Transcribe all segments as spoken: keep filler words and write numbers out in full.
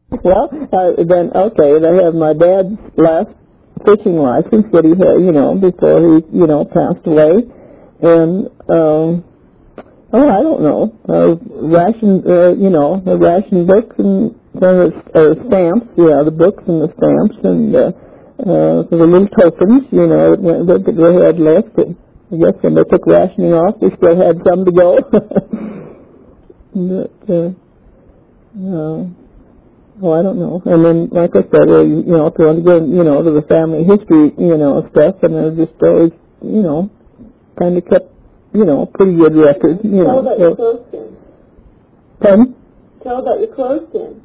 Well, uh, then, okay, they have my dad's last fishing license that he had, you know, before he, you know, passed away. And, um, oh, I don't know, uh, ration, uh, you know, the ration books and the uh, stamps, yeah, the books and the stamps and, uh, uh, the little tokens, you know, that, that they had left. And I guess when they took rationing off, they still had some to go. But, uh, uh, oh, I don't know. And then, like I said, uh, you, you know, if you want to go, you know, to the family history, you know, stuff, and they're just always, you know, kind of kept, you know, pretty good record, you Tell know. about So, your clothespin. pardon? Tell about your clothespin.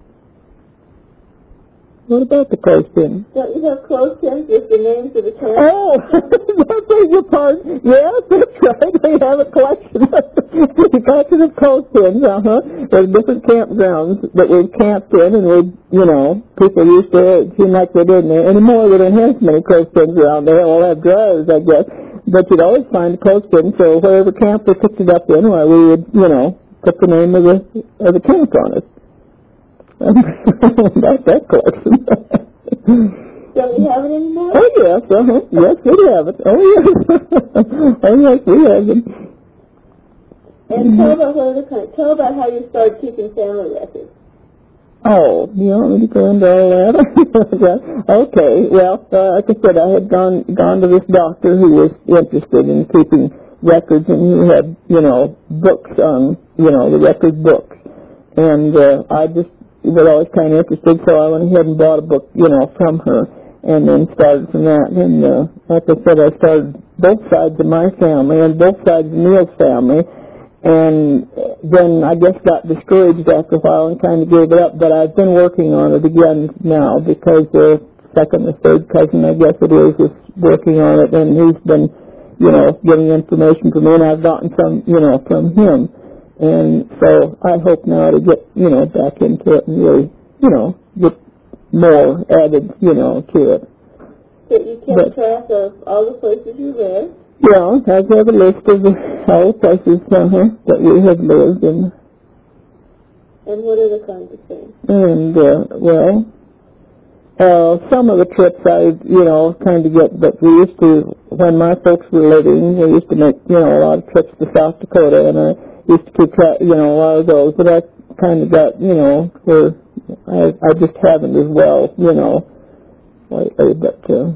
What about the clothespin? Don't you have clothespins with the names of the camps? Oh, that's a your part. Yes, that's right. We have a collection, a collection of clothespins. Uh huh. There's different campgrounds that we've camped in, and we, you know, people used to it seemed like they didn't anymore. We don't have so many clothespins around there. All have drawers, I guess. But you'd always find a clothespin. So wherever camp we picked it up in, well, we would, you know, put the name of the of the camp on it. That's that collection. Don't you have it anymore? Oh, yes, uh-huh. Yes, we have it. Oh, yes. Oh, yes, we have it. And tell about what other kind. Tell about how you started keeping family records. Oh, you want me to go into all that? Okay, well, uh, like I said, I had gone gone to this doctor who was interested in keeping records, and he had, you know, books on, you know, the record books. And uh, I just was always kind of interested, so I went ahead and bought a book, you know, from her, and then started from that. And uh, like I said, I started both sides of my family and both sides of Neil's family, and then I guess got discouraged after a while and kind of gave it up. But I've been working on it again now because the second or third cousin, I guess it is, is working on it, and he's been, you know, getting information from me, and I've gotten some, you know, from him. And so I hope now to get, you know, back into it and really, you know, get more added, you know, to it. So you kept but, track of all the places you lived? Yeah, I have a list of all the places uh-huh, that we have lived in. And what other kinds of things? And, uh, well, uh, some of the trips I, you know, kind of get, but we used to, when my folks were living, we used to make, you know, a lot of trips to South Dakota, and I used to keep track, you know, a lot of those, but I kind of got, you know, where I, I just haven't as well, you know, lately, but, uh,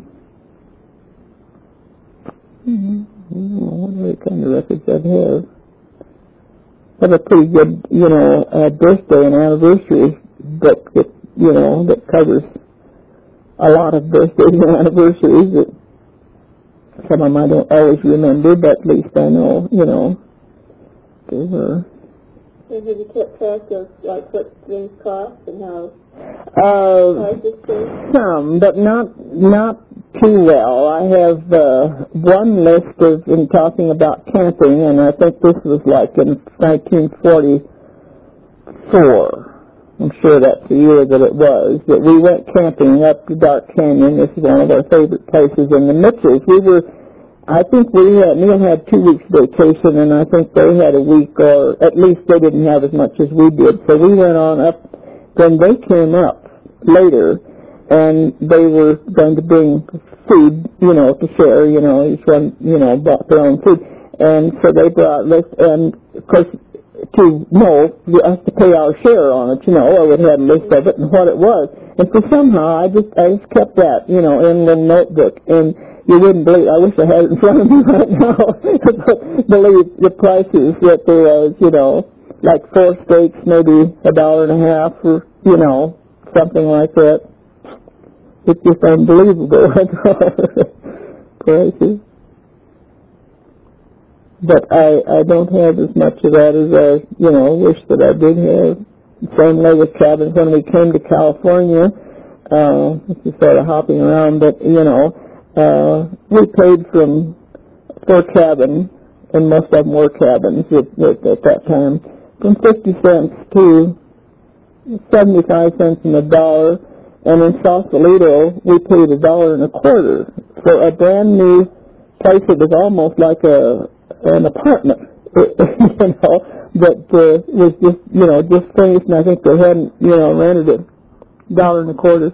mm-hmm. I don't know what other kind of records I have. I have a pretty good, you know, uh, birthday and anniversary book that, you know, that covers a lot of birthdays and anniversaries that some of them I don't always remember, but at least I know, you know, they were. So have you kept track of, like, what things cost and how uh, prices change? Some, but not not too well. I have uh, one list of, in talking about camping, and I think this was like in nineteen forty-four. I'm sure that's the year that it was, that we went camping up the Dark Canyon. This is one of our favorite places in the Mitchells. We were, I think we had, Neil had two weeks vacation, and I think they had a week, or at least they didn't have as much as we did. So we went on up. Then they came up later, and they were going to bring food, you know, to share, you know, each one, you know, brought their own food. And so they brought lists, and of course, to know, you have to pay our share on it, you know, or we had a list of it and what it was. And so somehow I just, I just kept that, you know, in the notebook. And you wouldn't believe, I wish I had it in front of me right now, but believe the prices that there was, you know, like four steaks, maybe a dollar and a half, or, you know, something like that. It's just unbelievable prices. But I, I don't have as much of that as I, you know, wish that I did have. Same way with cabins. When we came to California, uh, just sort of hopping around, but, you know, uh, we paid from, for cabin, and most of them were cabins at, at, at that time, from fifty cents to seventy-five cents and a dollar. And in Sausalito, we paid a dollar and a quarter for a brand new place that was almost like a an apartment, you know, that uh, was just, you know, just finished, and I think they hadn't, you know, rented it dollar and a quarter.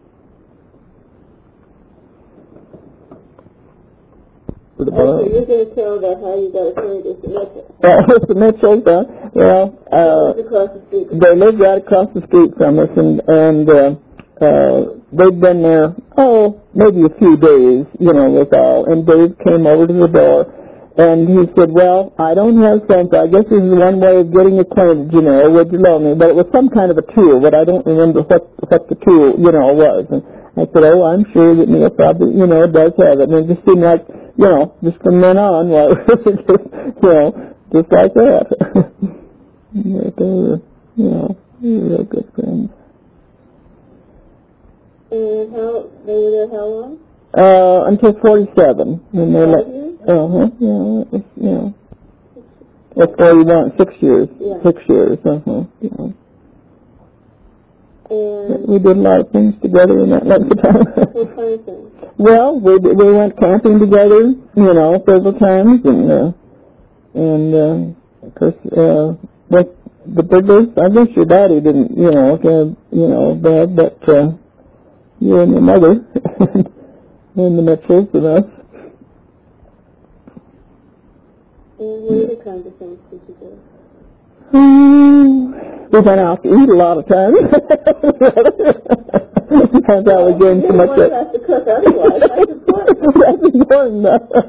For the Oh, so you're going to tell about how you got acquainted with the Mitchells. Uh, with the Mitchells, uh, well, uh, across the street. they lived right across the street from us, and, and uh, uh, they'd been there, oh, maybe a few days, you know, was all. And Dave came over to the door, and he said, well, I don't have sense. I guess this is one way of getting acquainted, you know, would you love me? But it was some kind of a tool, but I don't remember what, what the tool, you know, was. And I said, oh, I'm sure that Neil probably, you know, does have it. And it just seemed like, you know, just from then on, well, just, you know, just like that. But they were, you know, they were real good friends. And how, they were there how long? Uh, until forty-seven. And they let, years? uh-huh, yeah, it was, you know, it's forty-one, six years, yeah. six years, uh-huh, yeah. And we did a lot of things together in that length of time. what kind of things? Well, we we went camping together, you know, several times, and uh, and uh, of course, uh, with the biggest, I guess your daddy didn't, you know, have, you know, bad, but uh, you and your mother, and the Mitchells and us. And what other kinds of things did you do? Um, we went out to eat a lot of times. That's how we gained so much. You have to cook otherwise. That's important. That's important.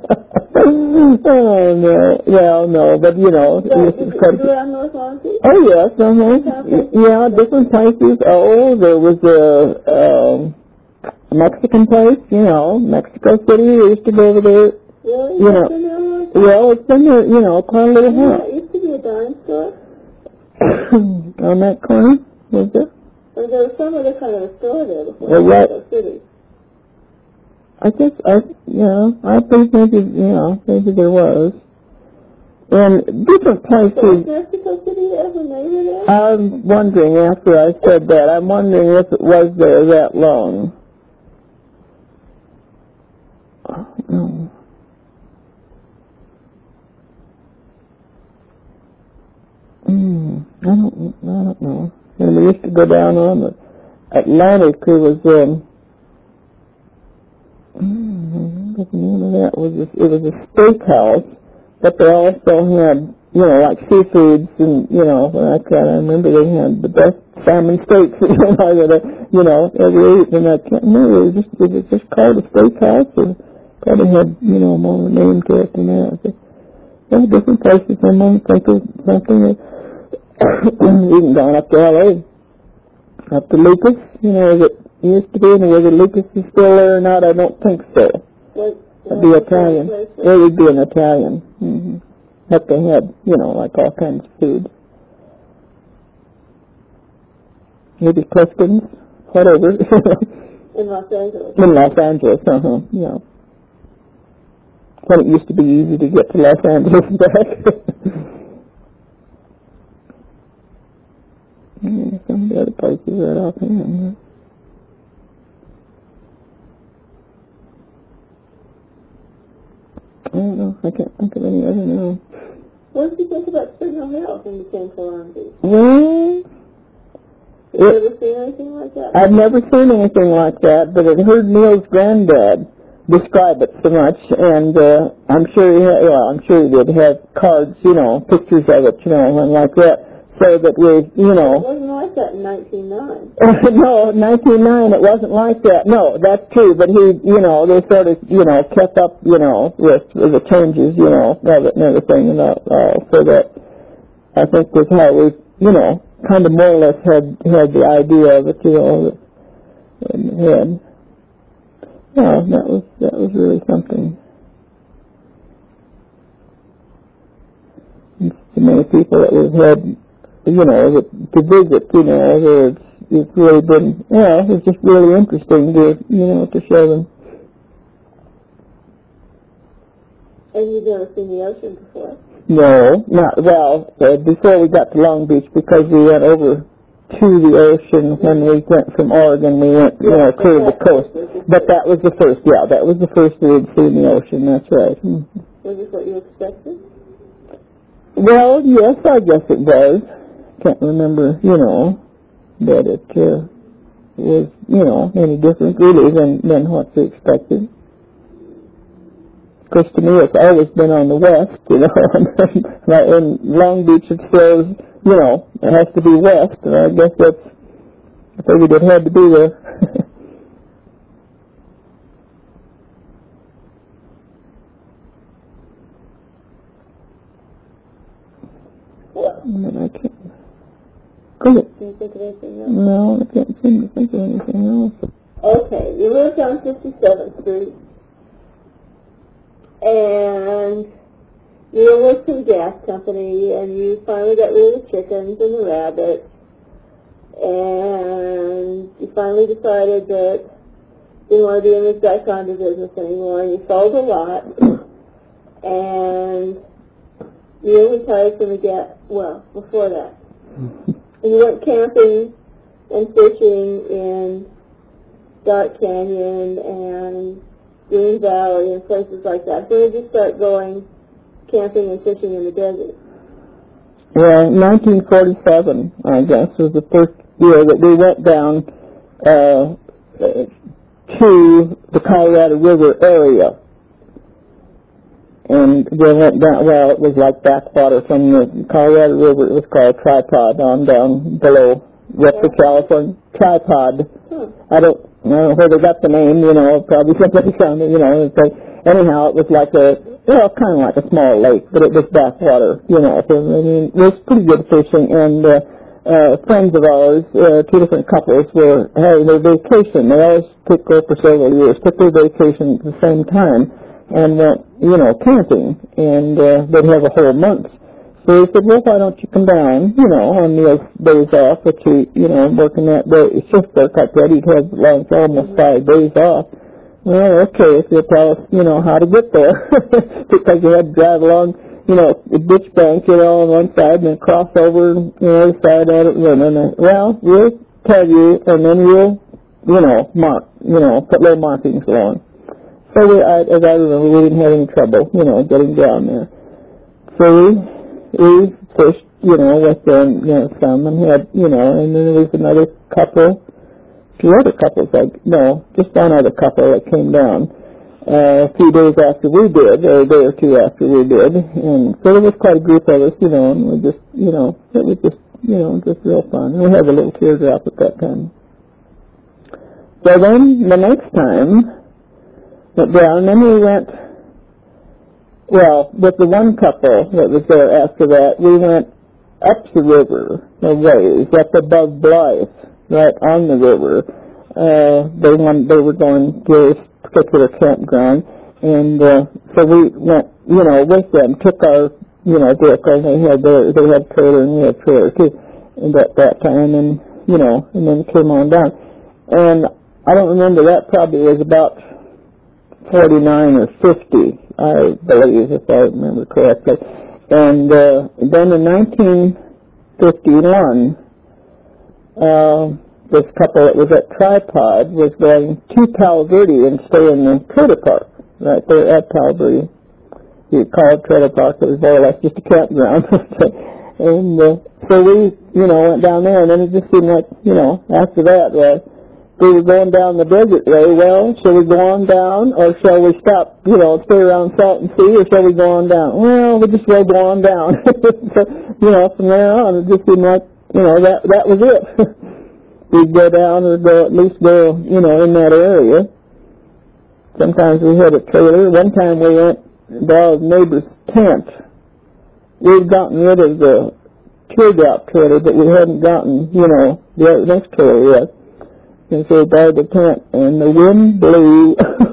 Oh, no. Well, no, but, you know. Yeah, did you go around North Long Beach? Oh, yes, uh-huh. Yeah, different places. Oh, there was a um, Mexican place, you know, Mexico City. We used to go over there. Really? You know, well, it's been there, you know, quite a little yeah, while. It used to be a dime store. On that corner, was there? Or there was some other kind of a store there before Well, what? Mexico City. I guess, I, you know, I think maybe, you know, maybe there was. And different places. So was Mexico City there when they were there? I'm wondering, after I said that, I'm wondering if it was there that long. Oh, no. Mm, I don't, I don't know. And we used to go down on the Atlantic. It was, um, mm, what the name of that was? A, it was a steakhouse, but they also had, you know, like seafoods and, you know, I can't I remember they had the best salmon steaks, you know, that I, you know, ever ate. And I can't remember. It was just, it was just called a steakhouse, or probably had, you know, more name to it than that. But there were different places. I might think of something that even gone up to L A, up to Lucas, you know, as it used to be, and whether Lucas is still there or not, I don't think so. What, It'd be Italian. It would be an Italian. Mm-hmm. But they had, you know, like all kinds of food. Maybe Clifton's, whatever. In Los Angeles. In Los Angeles, uh-huh, yeah. When it used to be easy to get to Los Angeles and back. Yeah, some of the other places right offhand. I don't know. I can't think of any other now. What did you think about Signal Hill when you came to Long Beach? Well, Did you ever see anything like that? I've never seen anything like that, but I've heard Neil's granddad describe it so much, and uh, I'm sure he had, well, I'm sure he did have cards, you know, pictures of it, you know, and like that. So that we, you know... It wasn't like that in nineteen oh nine. No, nineteen oh nine it wasn't like that. No, that's true, but he, you know, they sort of, you know, kept up, you know, with, with the changes, you know, of it and everything, and all, all, so that I think was how we, you know, kind of more or less had, had the idea of it, you know, in the head. Yeah, that was, that was really something. And so many people that we've had, you know, to visit, you know, it's, it's really been, you know, it's just really interesting to, you know, to show them. And you've never seen the ocean before? No, not, well, uh, before we got to Long Beach, because we went over to the ocean when we went from Oregon, we went, you know, clear the coast. But that was the first, yeah, that was the first we had seen the ocean, that's right. Mm-hmm. Was this what you expected? Well, yes, I guess it was. Can't remember, you know, but it, uh, was, you know, any different really than, than what we expected. Of course, to me, it's always been on the west, you know. In Long Beach, it says, you know, it has to be west, and I guess that's, I figured it had to be there. And I can't. Go ahead. Can you think of anything else? No, I can't seem to think of anything else. Okay, you lived on fifty-seventh Street, and you worked for the gas company, and you finally got rid of the chickens and the rabbits, and you finally decided that you didn't want to be in this dichotomy business anymore, and you sold a lot, and you retired from the gas, well, before that. And you went camping and fishing in Dark Canyon and Green Valley and places like that. When did you start going camping and fishing in the desert? Well, nineteen forty-seven, I guess, was the first year that we went down uh, to the Colorado River area. And we went down, well, it was like backwater from the Colorado River. It was called Tripod on down below Rector, California. Tripod. Hmm. I don't I don't know where they got the name, you know, probably somebody found it, you know. So anyhow, it was like a, well, kind of like a small lake, but it was backwater, you know. So, I mean, it was pretty good fishing, and uh, uh, friends of ours, uh, two different couples, were having their vacation. They always took go for several years, took their vacation at the same time, and went, you know, camping, and uh, they'd have a whole month. So he said, well, why don't you come down, you know, on those days off, which he, you know, working that day, shift work like that, he'd have like almost five days off. Well, okay, if you'll tell us, you know, how to get there, because you had to drive along, you know, the ditch bank, you know, on one side, and then cross over, you know, the other side of it, and then, well, we'll tell you, and then we'll, you know, mark, you know, put little markings along. So we, I, as I remember, we didn't have any trouble, you know, getting down there. So we, we fished, you know, with them, you know, some, and had, you know, and then there was another couple, two other couples, like, no, just one other couple that came down uh, a few days after we did, or a day or two after we did, and so there was quite a group of us, you know, and we just, you know, it was just, you know, just real fun. We had a little teardrop at that time. So then, the next time, went down, and then we went, well, with the one couple that was there after that, we went up the river a ways, up above Blythe, right on the river. Uh, they, went, they were going to this particular campground, and uh, so we went, you know, with them, took our, you know, vehicle. They had their, they had trailer, and we had trailer too, and at that time, and, you know, and then came on down. And I don't remember, that probably was about forty-nine or fifty, I believe, if I remember correctly. And uh, then in nineteen fifty-one, uh, this couple that was at Tripod was going to Palo Verde and stay in the trailer park right there at Palo Verde. You call it trailer park, it was more or less just a campground. And uh, so we, you know, went down there, and then it just seemed like, you know, after that, uh, we were going down the desert way. Well, shall we go on down, or shall we stop, you know, stay around Salton Sea, or shall we go on down? Well, we just will go on down. So, you know, from there on, it just seemed like, you know, that that was it. We'd go down, or go, at least go, you know, in that area. Sometimes we had a trailer. One time we went to our neighbor's tent. We'd gotten rid of the teardrop trailer, but we hadn't gotten, you know, the next trailer yet. And so we borrowed the tent, and the wind blew.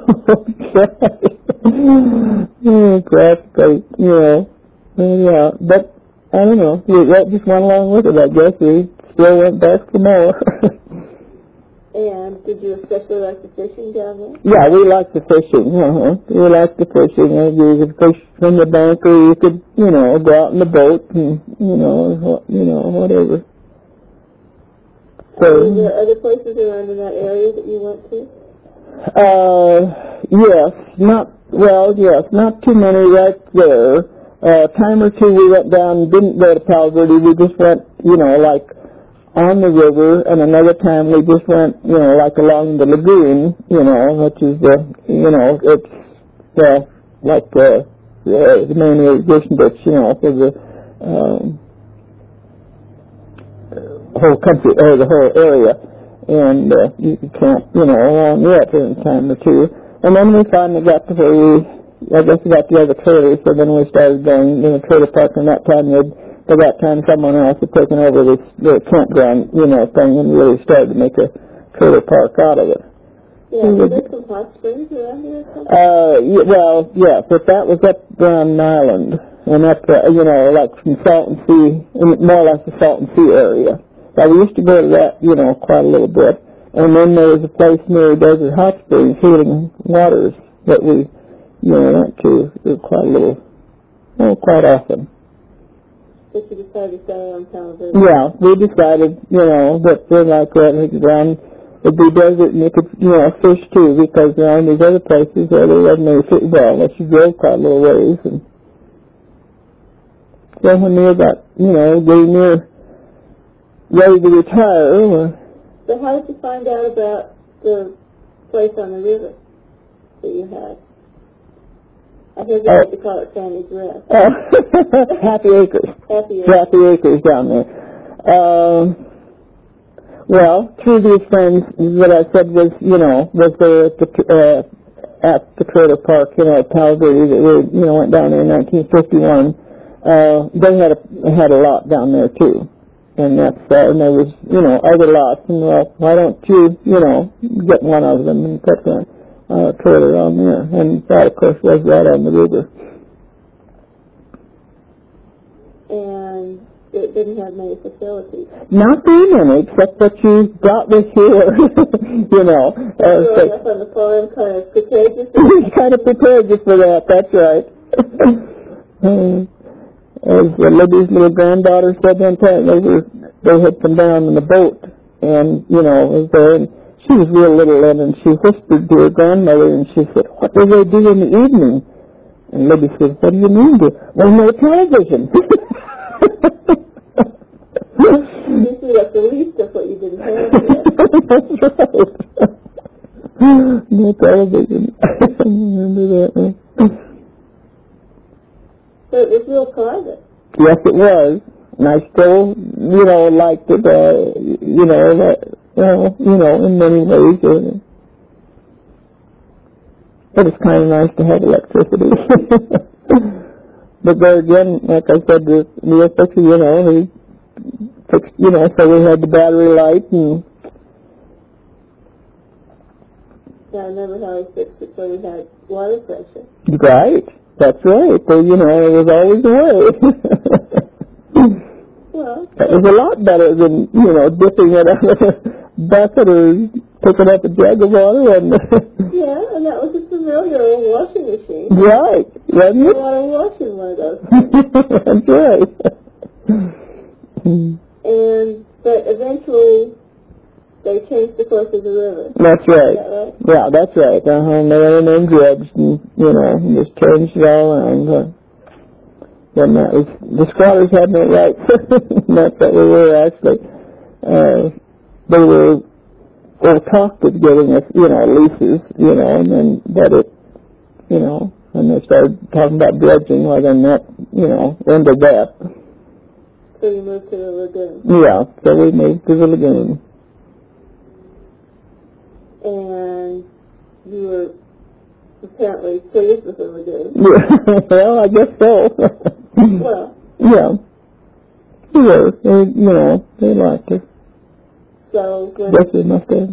Oh, practically, you know. Yeah, but I don't know. We, that just went along with it, I guess. We still went back for more. And did you especially like the fishing down there? Yeah, we liked the fishing. Uh-huh. We liked the fishing. You could fish from the bank, or you could, you know, go out in the boat, and you know, you know, whatever. So, were there other places around in that area that you went to? Uh, yes, not well, yes, not too many right there. A uh, time or two we went down and didn't go to Palo Verde. We just went, you know, like on the river, and another time we just went, you know, like along the lagoon, you know, which is the, you know, it's uh, like the, uh, the main irrigation ditch, you know, for the um, whole country, or the whole area, and uh, you could camp, you know, along it in a time or two. And then we finally got to where we, I guess we got the other trailers, so then we started going in the trailer park, and that time they'd By that time, someone else had taken over this the campground, you know, thing, and really started to make a trailer park out of it. Yeah, is there some hot springs around here or something? Uh, yeah, well, yes, but that was up Grand Island, and up, uh, you know, like from Salton Sea, more or less the Salton Sea area. Now, we used to go to that, you know, quite a little bit. And then there was a place near Desert Hot Springs, Healing Waters, that we, you know, went to quite a little, well, quite often. But you decided to stay on Talavera? Yeah, we decided, you know, that we're like that around it'd be desert and you could, you know, fish too, because around these other places where there wasn't any fish, well, unless you drove quite a little ways. And so when we got, you know, getting near ready to retire. Uh, so how did you find out about the place on the river that you had? I heard you uh, like to call it Sandy's Rest. Uh, Happy Acres. Happy Acres. Happy Acres down there. Uh, well, two of these friends that I said was, you know, was there at the, uh, at the trailer park, you know, at Palo Verde, that we, you know, went down there in nineteen fifty-one. Uh, they had a, had a lot down there too. And that's, uh, and there was, you know, other lots. And, well, why don't you, you know, get one of them and put the Uh, trailer on there, and that, of course, was right on the river. And it didn't have many facilities. Not very many, except what you got with here, you know. Uh, growing up on the farm kind of prepared you for that? kind of prepared you for that, that's right. uh, as uh, Libby's little granddaughter said one time, they, were, they had come down in the boat, and, you know, was there, and she was real little then, and she whispered to her grandmother, and she said, "What do they do in the evening?" And Libby said, "What do you mean, dear?" "Well, no television." Usually that's the least of what you didn't have yet. That's right. No television. I remember that. So it was real private. Yes, it was. And I still, you know, liked it, uh, you know, that, well, you know, in many ways. Uh, but it's kind of nice to have electricity. But there again, like I said, the, the fixer, you know, he fixed, you know, so we had the battery light and... Yeah, I remember how he fixed it so we had water pressure. Right, that's right. So, you know, it was always the way. Well, that was a lot better than, you know, dipping it out of a bucket or picking up a jug of water. And yeah, and that was a familiar old washing machine. Right, wasn't it? A lot of washing one of those. That's right. And, but eventually they changed the course of the river. That's right. Is that right? Yeah, that's right. Uh-huh. And they were named dredged and, you know, just changed it all around. Uh, Then that was, the squatters had no rights. That's what we were actually. Uh, they were, they talked of giving us, you know, leases, you know, and then, but it, you know, and they started talking about dredging, well then that, you know, ended that. So you moved to the lagoon? Yeah, so we moved to the lagoon. And you were apparently pleased with the lagoon. Well, I guess so. Well. Yeah. They were. They, you know, they liked it. So when... Yes, they must have.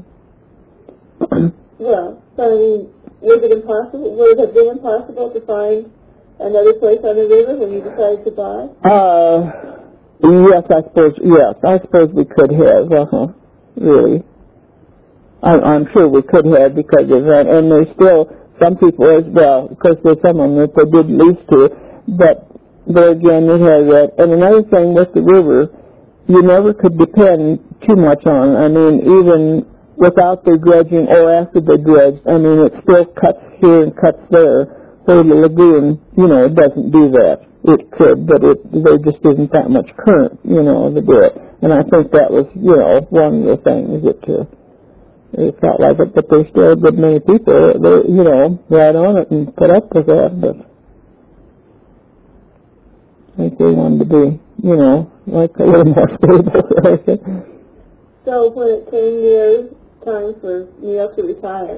Well, so I mean, was it impossible, would it have been impossible to find another place on the river when you decided to buy? Uh, yes, I suppose, yes, I suppose we could have, uh-huh, really. I, I'm sure we could have because of that, and there's still some people as well, because there's someone that they did lease to, but there again, they have that. And another thing with the river, you never could depend too much on. I mean, even without the dredging or after they dredged, I mean, it still cuts here and cuts there. So the lagoon, you know, it doesn't do that. It could, but it there just isn't that much current, you know, to do it. And I think that was, you know, one of the things that uh, it felt like it, but there's still a good many people that, you know, right on it and put up with that, but I think they wanted to be, you know, like a little more stable. So when it came near time for Neil to retire?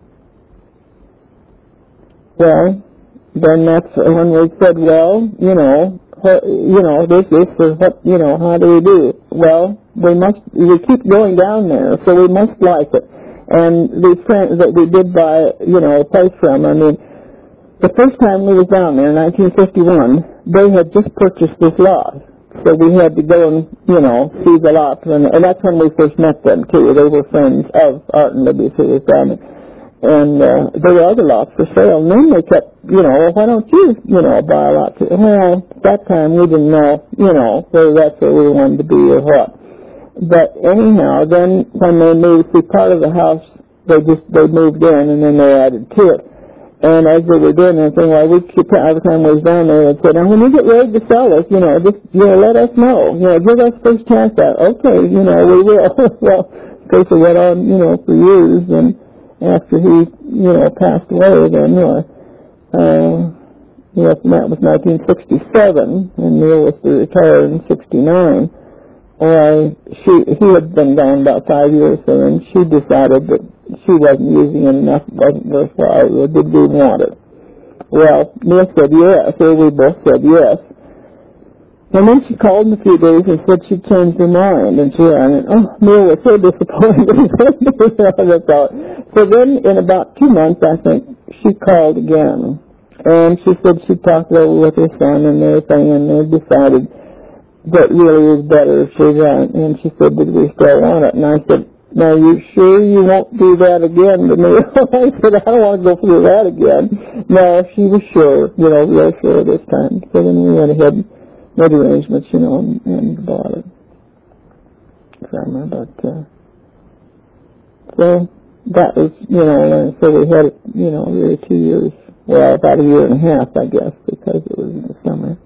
Well, then that's when we said, well, you know, what, you know, this is for what, you know, how do we do? Well, we must, we keep going down there, so we must like it. And these friends that we did buy, you know, a place from, I mean, the first time we was down there in nineteen fifty-one, they had just purchased this lot. So we had to go and, you know, see the lot. And, and that's when we first met them, too. They were friends of Art and Libby, who was down there. And uh, there were other lots for sale. And then they kept, you know, well, why don't you, you know, buy a lot? Too? Well, at that time we didn't know, you know, whether that's where we wanted to be or what. But anyhow, then when they moved, see, part of the house, they just, they moved in and then they added to it. And as they were doing anything, well, we keep, every time we was down there, they'd say, now when you get ready to sell us, you know, just, you know, let us know. You know, give us first chance at it. Okay, you know, we will. Well, of course, it went on, you know, for years. And after he, you know, passed away, then, you know, uh, you know, that was nineteen sixty-seven, and Neil was to retire in sixty-nine. Well, she, he had been gone about five years, so then she decided that she wasn't using it enough, it wasn't worthwhile, or did we want it? Well, Neil said yes, or we both said yes. And then she called in a few days and said she'd changed her mind, and she, and, oh, Neil was so disappointed. So then, in about two months, I think, she called again, and she said she talked it over with her son and everything, and they decided that really is better if she ran. And she said, did we still want it? And I said, now, you sure you won't do that again to me? I said, I don't want to go through that again. No, she was sure, you know, real sure this time. So then we went ahead and made arrangements, you know, and, and bought it. But, uh, so that was, you know, and so we had it, you know, really two years, well, about a year and a half, I guess, because it was in the summer.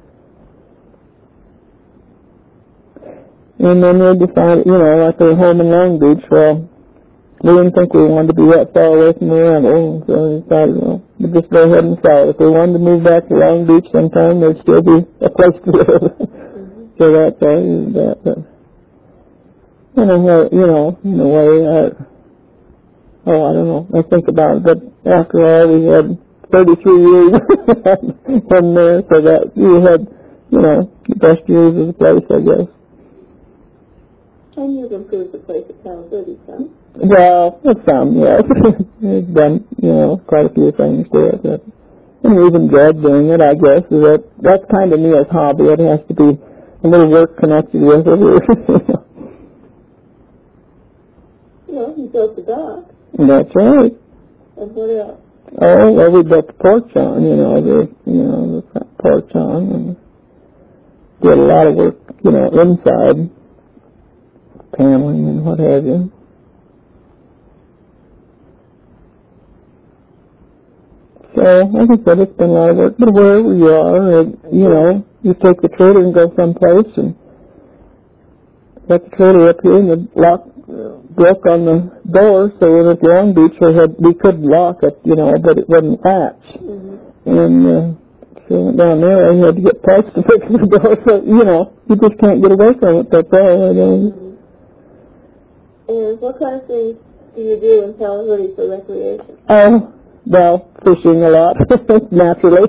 And then we decided, you know, like we were home in Long Beach, well, we didn't think we wanted to be that far away from the rental, so we decided, well, we'd just go ahead and sell it. If we wanted to move back to Long Beach sometime, there'd still be a place to live. Mm-hmm. So that's all we did that. But, you know, you know, in a way, uh, oh, I don't know, I think about it, but after all, we had thirty-three years in there, so that we had, you know, the best years of the place, I guess. And you've improved the place at Palo Verde, some? Well, some, yes. We've done, you know, quite a few things to it. But, and we've enjoyed doing it, I guess. That, that's kind of Neil's hobby. It has to be a little work connected with it. Well, you built the dock. That's right. And what else? Oh, well, we built the porch on, you know, the, you know, the front porch on, and did a lot of work, you know, inside. Paneling and what have you. So, like I said, it's been a lot of work, but wherever you are, uh, you know, you take the trailer and go someplace and got the trailer up here and the lock uh, broke on the door, so in at Long Beach we, had, we could lock it, you know, but it wouldn't latch. Mm-hmm. And uh, so down there I had to get parts to fix the door, so, you know, you just can't get away from it, that's all. I mean. And what kind of things do you do in Palo Verde for recreation? Oh, well, fishing a lot, naturally.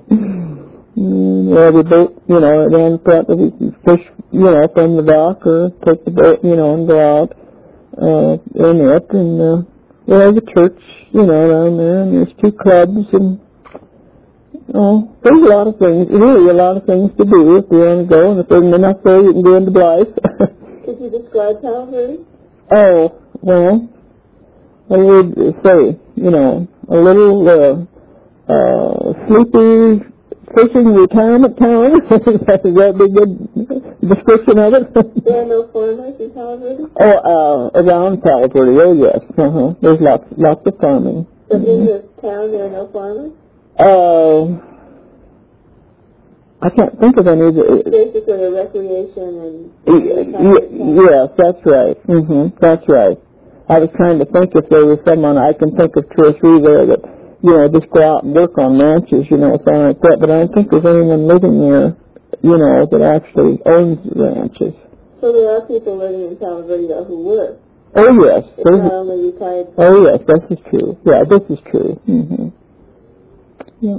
Yeah, we boat, you know, then we can fish, you know, from the dock or take the boat, you know, and go out uh, in it. And uh, we have a church, you know, down there, and there's two clubs, and oh, there's a lot of things, really a lot of things to do if you want to go, and if there's enough there, you can go into Blythe. Could you describe Palo Verde? Oh, well, I would say, you know, a little uh, uh, sleepy fishing retirement town. That would be a good description of it. There are no farmers in Palo Verde? Oh, uh, around Palo Verde, oh yes. Uh-huh. There's lots, lots of farming. But mm-hmm. in your town there are no farmers? Uh, I can't think of any. It's basically a recreation and... Y- yes, that's right. Mm-hmm, that's right. I was trying to think if there was someone, I can think of two or three there that, you know, just go out and work on ranches, you know, something like that. But I don't think there's anyone living there, you know, that actually owns ranches. So there are people living in Palo Verde who work. Oh, yes. It's not only retired. Oh, yes, this is true. Yeah, this is true. Mm-hmm. Yeah.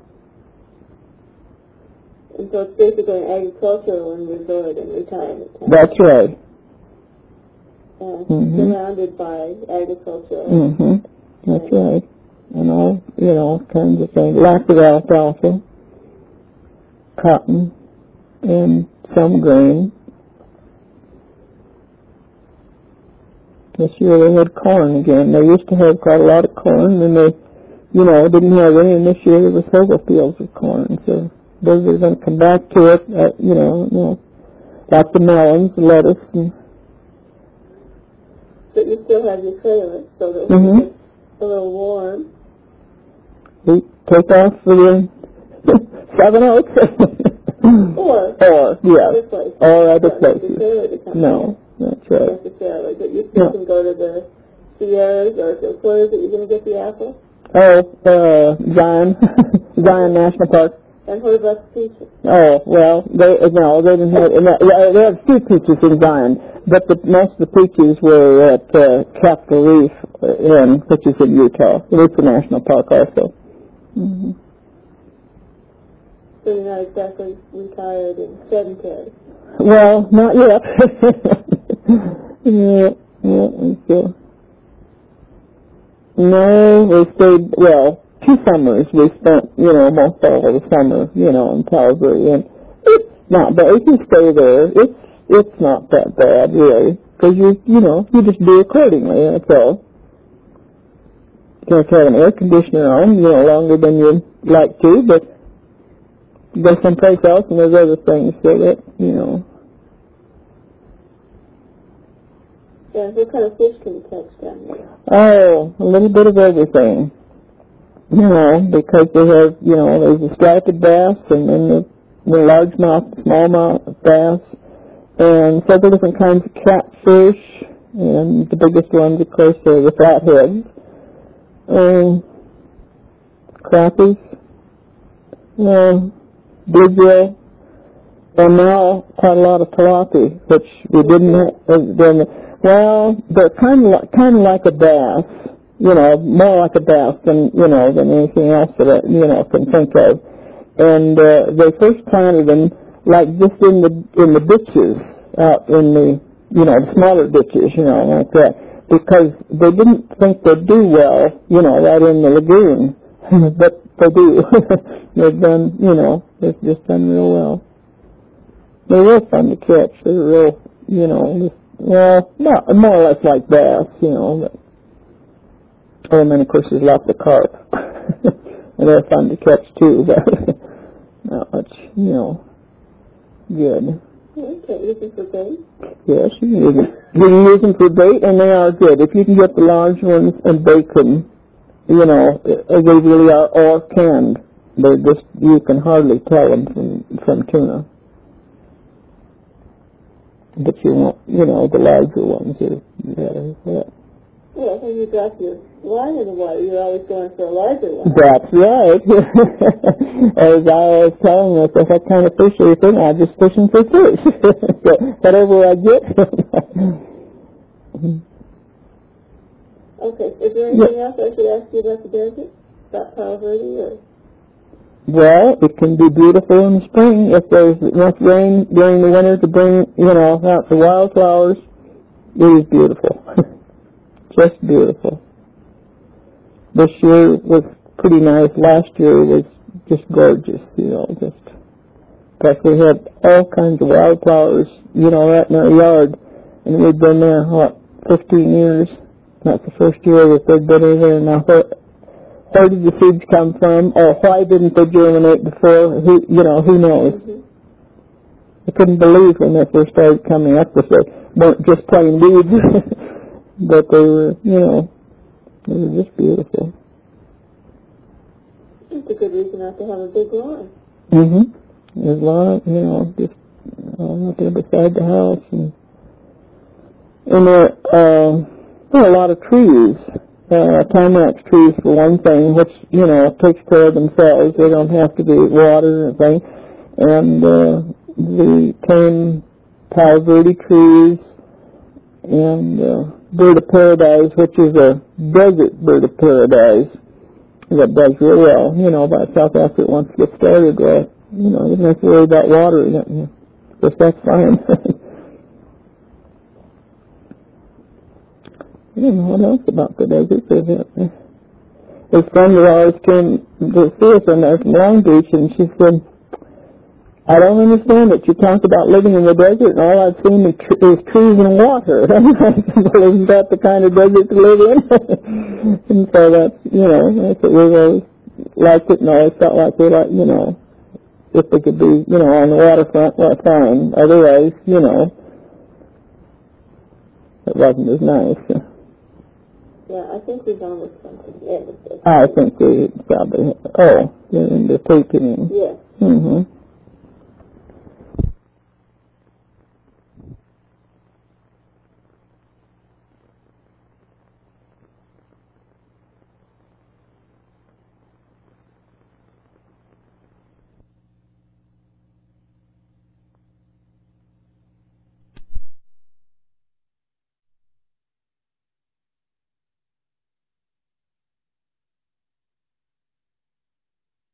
And so it's basically an agricultural and resort and retirement town. That's right. Uh, mm-hmm. Surrounded by agriculture. Mm-hmm. That's right. And all, you know, kinds of things. Lots of alfalfa, cotton, and some grain. This year they had corn again. They used to have quite a lot of corn, and they, you know, didn't have any. And this year there were several fields of corn. So those are going to come back to it. Uh, you know, you know, lots of melons, lettuce, and. But you still have your trailer, so that mm-hmm. when it gets a little warm, we take off for the Seven Oaks. or or yeah, other places. or other Not places. necessarily to come No, that's right. necessarily, but you still No. can go to the Sierras or to where is it you're going to get the apples? Oh, uh, Zion, Zion National Park. And what about the peaches? Oh, well, they no, they didn't have. No, they have few peaches in Zion, but the, most of the peaches were at uh, Capitol Reef, in, which is in Utah. It's a national park also. Mm-hmm. So you're not exactly retired and sedentary. Well, not yet. yeah, yeah, we still. No, we stayed. Well. Two summers we spent, you know, most all of the summer, you know, in Calgary, and it's not bad. If you stay there, it's it's not that bad, really, because you, you know, you just do accordingly, that's all. You have to have an air conditioner on, you know, longer than you'd like to, but go someplace else and there's other things so that, you know. Yeah, what kind of fish can you catch down there? Oh, a little bit of everything. You know, because they have, you know, there's the striped bass and then the, the largemouth, smallmouth bass, and several different kinds of catfish, and the biggest ones, of course, are the flatheads, um, crappies, uh, bluegill, and now quite a lot of tilapia, which we didn't have. Then, well, they're kind of like, kind of like a bass. You know, more like a bass than, you know, than anything else that I, you know, can think of. And, uh, they first planted them, like, just in the, in the ditches, out in the, you know, the smaller ditches, you know, like that, because they didn't think they'd do well, you know, right in the lagoon. But they do. They've done, you know, they've just done real well. They're real fun to catch. They're real, you know, just, well, not, more or less like bass, you know, but. Oh, and then, of course, there's lots of carp. And they're fun to catch, too, but not much, you know, good. Okay, use them for bait? Yes, you can use them. You can use them for bait, and they are good. If you can get the large ones and bake them, you know, they really are, or canned. They're just, you can hardly tell them from, from tuna. But you want, you know, the larger ones are better, yeah. Well, when you drop your line in the water, you're always going for a larger one. That's right. As I was telling myself, what kind of fish are you thinking? I'm just fishing for fish. So whatever I get. Okay. Is there anything yeah. else I should ask you about the desert? About Palo Verde? Or? Well, it can be beautiful in the spring if there's enough rain during the winter to bring, you know, out the wildflowers. It is beautiful. Just beautiful. This year was pretty nice. Last year was just gorgeous, you know, just. In fact, we had all kinds of wildflowers, you know, right in our yard. And we'd been there, what, fifteen years? That's the first year that they'd been in there. Now, where, where did the seeds come from? Or why didn't they germinate before? Who, you know, who knows? Mm-hmm. I couldn't believe when they first started coming up that they weren't just plain weeds. But they were, you know, they were just beautiful. It's a good reason not to have a big lawn. Mm-hmm. There's a lot of, you know, just uh, out there beside the house. And, and there, uh, there are a lot of trees. Uh, Tamarack trees, for one thing, which, you know, takes care of themselves. They don't have to be watered or anything. And uh, the tame Palo Verde trees and uh, bird of paradise, which is a desert bird of paradise that does real well, you know, by itself after it wants to get started. Uh, you know, you don't have to worry about watering it. Of course, that's fine. I don't know what else about the desert. His friend always came to see us in there from Long Beach, and she said, I don't understand it. You talk about living in the desert, and all I've seen is, tr- is trees and water. Well, isn't that the kind of desert to live in? And so that's, you know, that's what we've always liked it, and always felt like we like, you know, if they could be, you know, on the waterfront, well, fine. Otherwise, you know, it wasn't as nice. Yeah, I think we've almost come to the end of this. I think we probably, oh, you're into taping. Yes. Mm-hmm.